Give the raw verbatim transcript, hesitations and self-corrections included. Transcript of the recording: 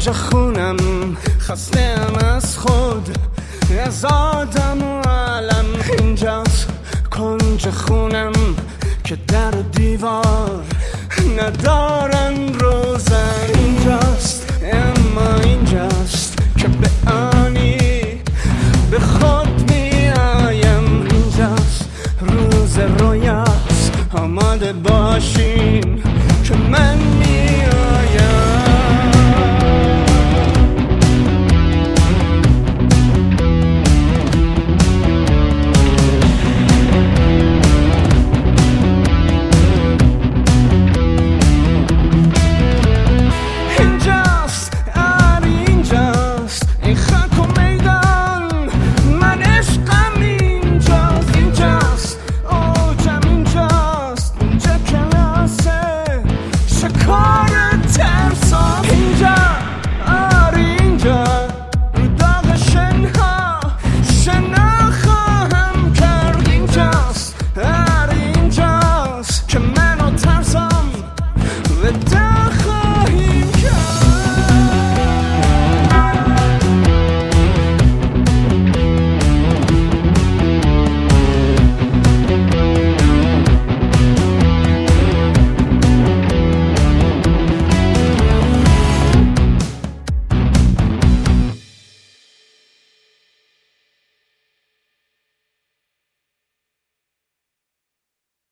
کنج خونم، خستم از خود، از آدم و علم. اینجاست کنج خونم که در و دیوار ندارن روزن. اینجاست اما اینجاست که به آنی به خود می آیم. اینجاست روز رویاست، آماده باشین که من